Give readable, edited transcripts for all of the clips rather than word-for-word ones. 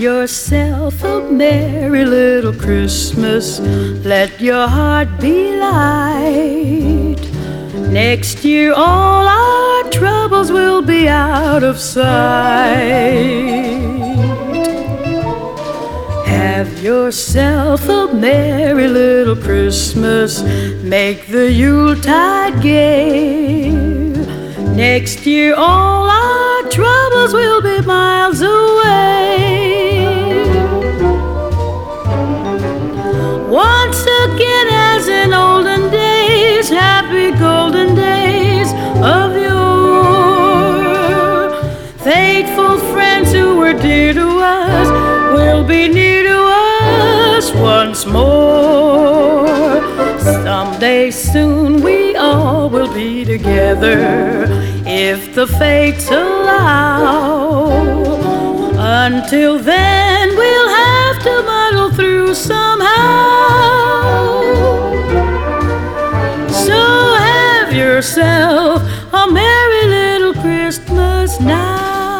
yourself a merry little Christmas. Let your heart be light. Next year all our troubles will be out of sight. Have yourself a merry little Christmas. Make the Yuletide gay. Next year all our troubles will be miles away. Once again, as in olden days, happy golden days of yore, faithful friends who were dear to us will be near to us once more. Someday soon we all will be together, if the fates allow. Until then we'll have to muddle through somehow. So have yourself a merry little Christmas now.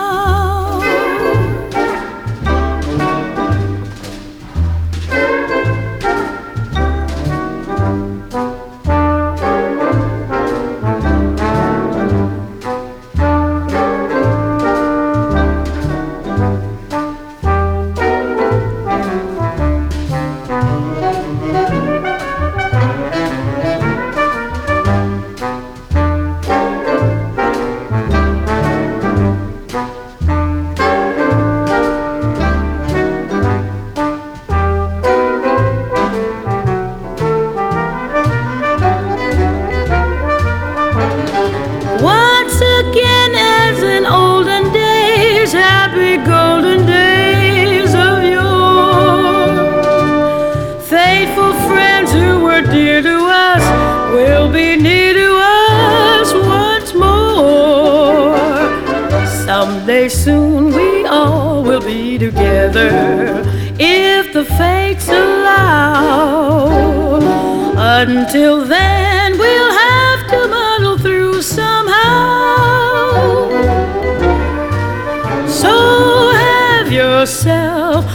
Once again, as in olden days, happy golden days of yore, faithful friends who were dear to us will be near to us once more. Someday soon we all will be together, if the fates allow. Until then we'll have to muddle through somehow. So have yourself